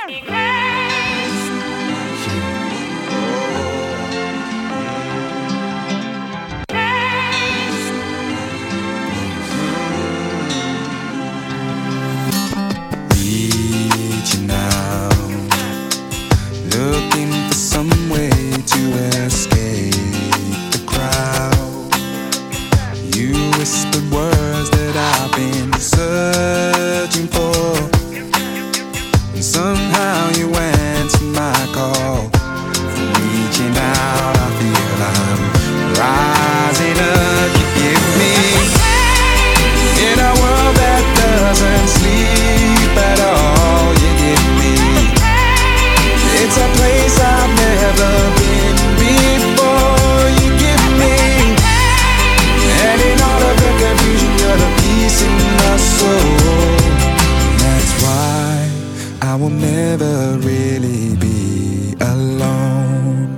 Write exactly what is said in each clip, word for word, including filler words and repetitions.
Reaching out, looking for some way to escape the crowd. You whispered words that I've been searching for, and somehow you answered my call. Reaching out, I feel I'm rising up. You give me in a world that doesn't sleep at all. You give me, it's a place I've never been before. You give me, and in all of the confusion, you're the peace in my soul. That's why I will never really be alone.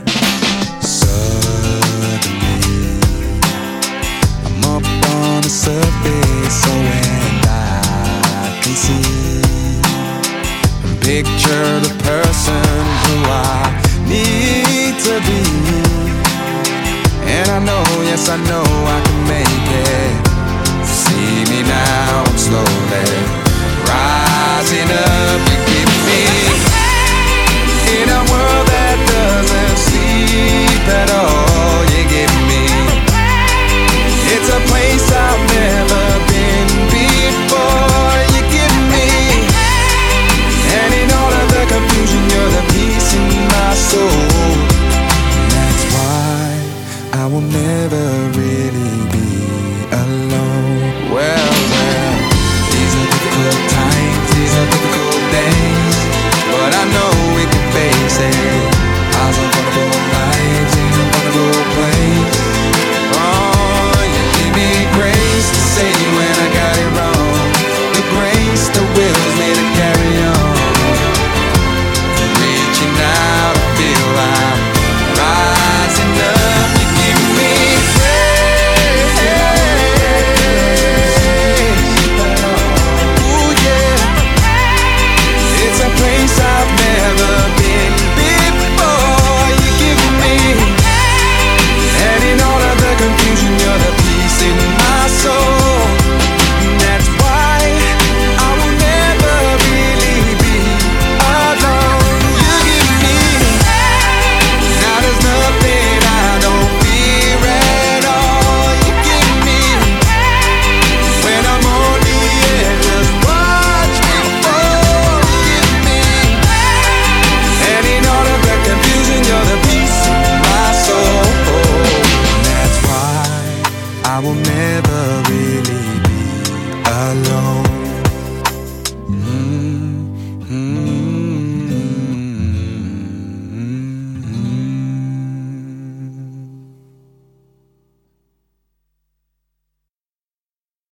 Suddenly, I'm up on the surface, so and I can see and picture the person who I need to be. And I know, yes I know I can make it. See me now, I'm slowly